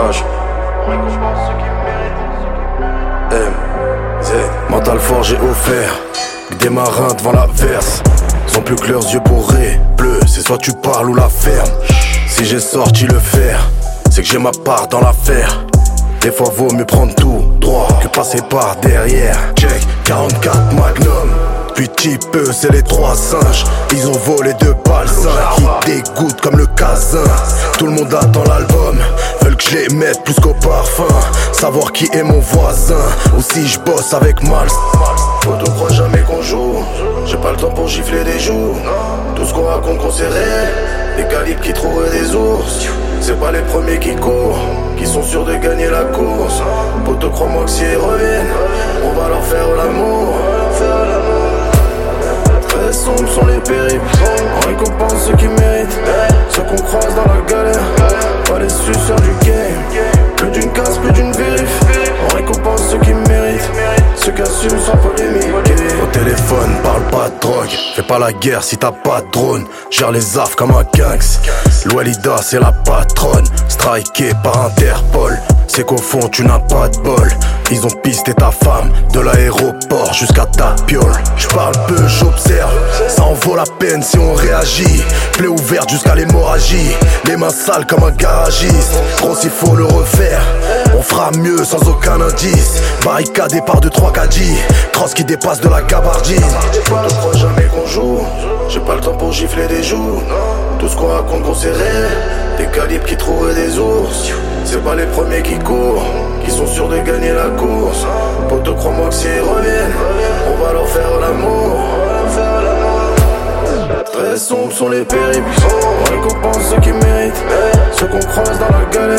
H M Z. Mental fort j'ai offert que des marins devant la verse sont plus que leurs yeux bourrés. Bleu, c'est soit tu parles ou la ferme. Si j'ai sorti le fer, c'est que j'ai ma part dans l'affaire. Des fois vaut mieux prendre tout droit que passer par derrière. Check, 44 Magnum. Puis type eux c'est les trois singes. Ils ont volé 2 balles 5 qui dégoûtent comme le casin. Tout le monde attend l'album, veulent que je les mette plus qu'au parfum. Savoir qui est mon voisin ou si je bosse avec Mal. Photo crois jamais qu'on joue. J'ai pas le temps pour gifler des joues. Tout ce qu'on raconte qu'on s'est réel. Des calibres qui trouvent des ours. C'est pas les premiers qui courent, qui sont sûrs de gagner la course. Poto crois-moi que si ils reviennent, on va leur faire l'amour. Très sombres sont les périples, on récompense ceux qui méritent. Ceux qu'on croise dans la galère, pas les suceurs du game. Plus d'une casse, plus d'une vérif. On récompense ceux qui méritent, ceux qui assument sans polémique. Au téléphone, parle pas de drogue. Fais pas la guerre si t'as pas de drone. Gère les affres comme un gangs. L'Ouelida c'est la patronne, striké par Interpol. C'est qu'au fond tu n'as pas de bol. Ils ont pisté ta femme, de l'aéroport jusqu'à ta piole. J'parle peu, j'observe, ça en vaut la peine si on réagit. Plaie ouverte jusqu'à l'hémorragie, les mains sales comme un garagiste. Gros s'il faut le refaire, on fera mieux sans aucun indice. Barricadé par 2-3 caddies, cross qui dépasse de la gabardine. Ne crois jamais qu'on joue, j'ai pas le temps pour gifler des joues. Tout ce qu'on raconte qu'on s'est réel, des calibres qui trouvent des ours. C'est pas les premiers qui courent, qui sont sûrs de gagner la course. Poto crois-moi que s'ils reviennent, on va leur faire l'amour. Très sombres sont les périples, on récompense ceux qui méritent. Ceux qu'on croise dans la galère,